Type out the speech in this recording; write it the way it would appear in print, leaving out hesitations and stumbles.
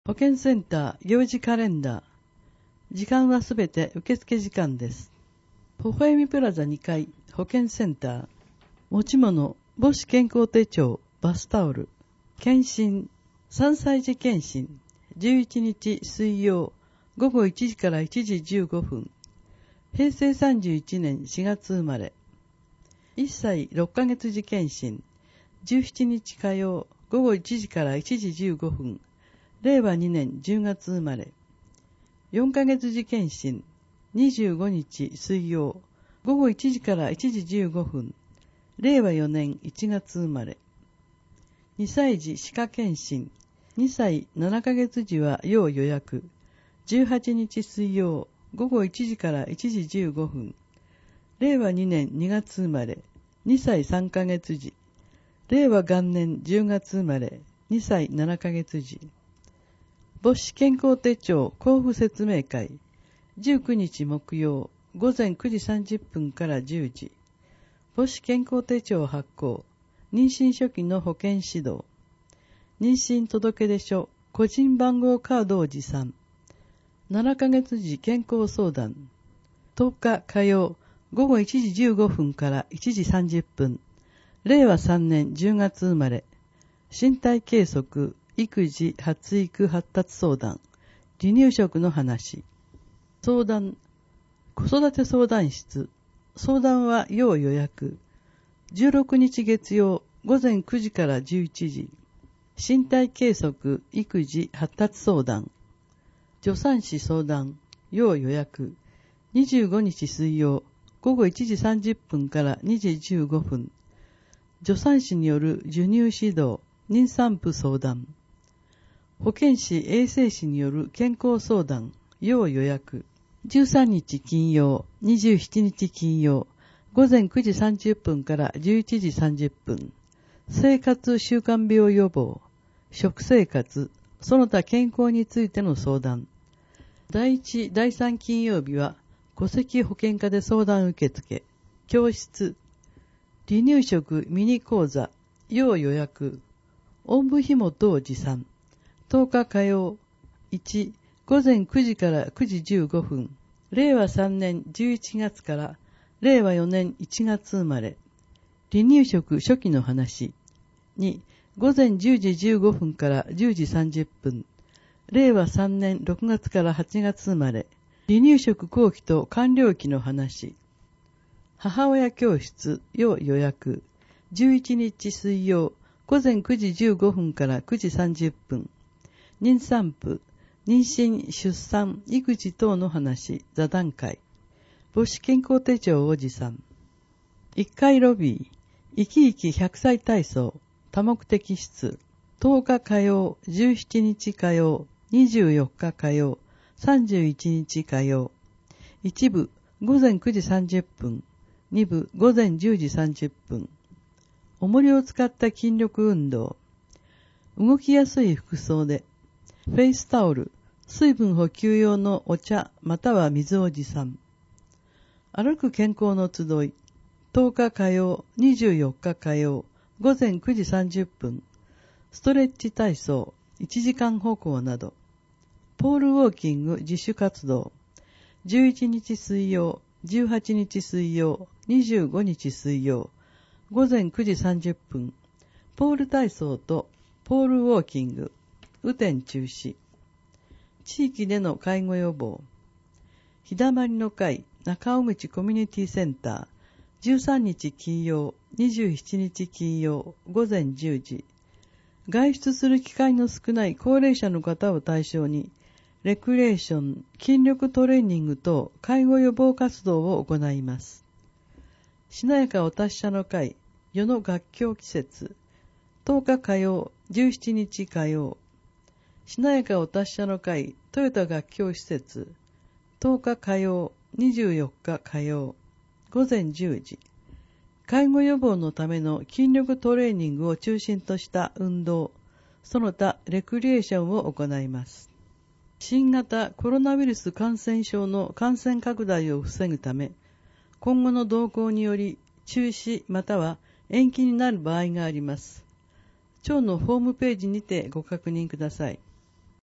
保健センター行事カレンダー。時間はすべて受付時間です。微笑みプラザ2階保健センター。持ち物、母子健康手帳、バスタオル。検診、3歳児検診。11日水曜、午後1時から1時15分。平成31年4月生まれ。1歳6ヶ月児検診。17日火曜、午後1時から1時15分。令和2年10月生まれ。4ヶ月児検診。25日水曜、午後1時から1時15分。令和4年1月生まれ。2歳児歯科検診。2歳7ヶ月児は要予約。18日水曜、午後1時から1時15分。令和2年2月生まれ。2歳3ヶ月児。令和元年10月生まれ。2歳7ヶ月児。母子健康手帳交付説明会。19日木曜、午前9時30分から10時。母子健康手帳発行。妊娠初期の保健指導。妊娠届出書、個人番号カードを持参。7ヶ月時健康相談。10日火曜、午後1時15分から1時30分。令和3年10月生まれ。身体計測、育児、発育、発達相談。離乳食の話。相談、子育て相談室。相談は要予約。16日月曜、午前9時から11時。身体計測、育児、発達相談。助産師相談、要予約。25日水曜、午後1時30分から2時15分。助産師による授乳指導、妊産婦相談。保健師、衛生士による健康相談、要予約。13日金曜、27日金曜、午前9時30分から11時30分。生活習慣病予防、食生活、その他健康についての相談。第1、第3金曜日は、戸籍保険課で相談受付。教室。離乳食ミニ講座、要予約。おんぶひも等持参。10日火曜。1、午前9時から9時15分。令和3年11月から令和4年1月生まれ。離乳食初期の話。2、午前10時15分から10時30分。令和3年6月から8月生まれ。離乳食後期と完了期の話。母親教室、要予約。11日水曜、午前9時15分から9時30分。妊産婦、妊娠、出産、育児等の話、座談会。母子健康手帳を持参。1階ロビー、生き生き100歳体操、多目的室。10日火曜、17日火曜、24日火曜、31日火曜。1部、午前9時30分。2部、午前10時30分。重りを使った筋力運動。動きやすい服装で。フェイスタオル、水分補給用のお茶または水を持参。歩く健康の集い。10日火曜、24日火曜、午前9時30分。ストレッチ体操、1時間歩行など。ポールウォーキング自主活動。11日水曜、18日水曜、25日水曜、午前9時30分。ポール体操とポールウォーキング。雨天中止。地域での介護予防。日だまりの会中尾口コミュニティセンター。13日金曜、27日金曜、午前10時。外出する機会の少ない高齢者の方を対象に、レクリエーション、筋力トレーニング等介護予防活動を行います。しなやかお達者の会、世の楽教季節。10日火曜、17日火曜。しなやかお達者の会、トヨタ楽教施設。10日火曜、24日火曜。午前10時。介護予防のための筋力トレーニングを中心とした運動、その他レクリエーションを行います。新型コロナウイルス感染症の感染拡大を防ぐため、今後の動向により中止または延期になる場合があります。庁のホームページにてご確認ください。